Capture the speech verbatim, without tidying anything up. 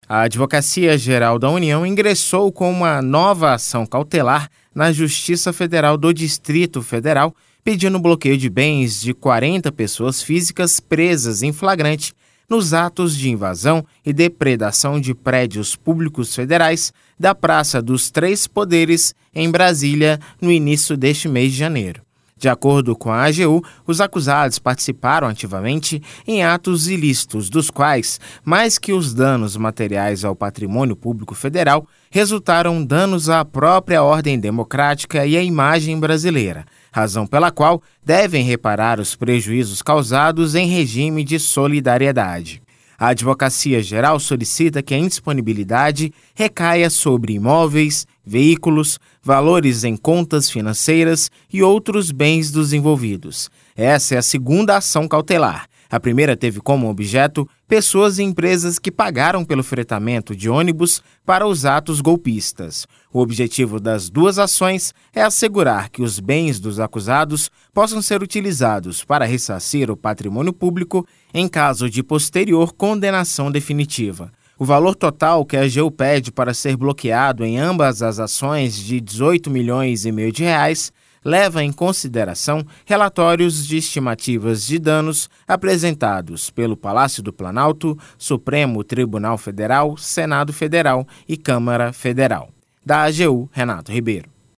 A Advocacia Geral da União ingressou com uma nova ação cautelar na Justiça Federal do Distrito Federal, pedindo bloqueio de bens de quarenta pessoas físicas presas em flagrante nos atos de invasão e depredação de prédios públicos federais da Praça dos Três Poderes, em Brasília, no início deste mês de janeiro. De acordo com a A G U, os acusados participaram ativamente em atos ilícitos, dos quais, mais que os danos materiais ao patrimônio público federal, resultaram danos à própria ordem democrática e à imagem brasileira, razão pela qual devem reparar os prejuízos causados em regime de solidariedade. A Advocacia Geral solicita que a indisponibilidade recaia sobre imóveis, veículos, valores em contas financeiras e outros bens dos envolvidos. Essa é a segunda ação cautelar. A primeira teve como objeto pessoas e empresas que pagaram pelo fretamento de ônibus para os atos golpistas. O objetivo das duas ações é assegurar que os bens dos acusados possam ser utilizados para ressarcir o patrimônio público em caso de posterior condenação definitiva. O valor total que a A G U pede para ser bloqueado em ambas as ações, de dezoito milhões e meio de reais, leva em consideração relatórios de estimativas de danos apresentados pelo Palácio do Planalto, Supremo Tribunal Federal, Senado Federal e Câmara Federal. Da A G U, Renato Ribeiro.